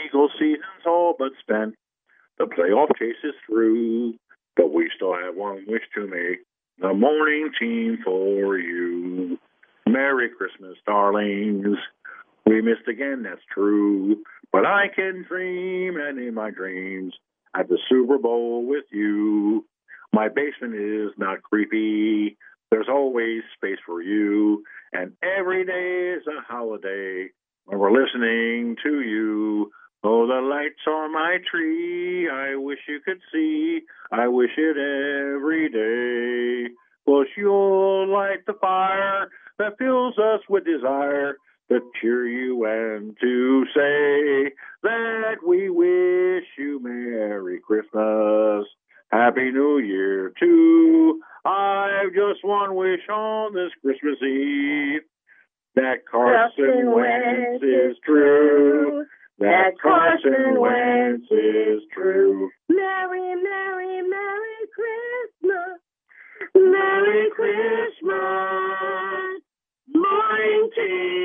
Eagle season's all but spent. The playoff chase is through, but we still have one wish to make. The morning team for you. Merry Christmas, darlings. We missed again, that's true. But I can dream, and in my dreams, at the Super Bowl with you. My basement is not creepy. There's always space for you. And every day is a holiday when we're listening to you. Oh, the lights on my tree, I wish you could see. I wish it every day. 'Cause you'll light the fire that fills us with desire to cheer you and to say that we wish you Merry Christmas, Happy New Year too. I've just one wish on this Christmas Eve, that Carson Wentz is true. That Carson Wentz is true. Merry, Merry, Merry Christmas. Merry Christmas. Morning tea.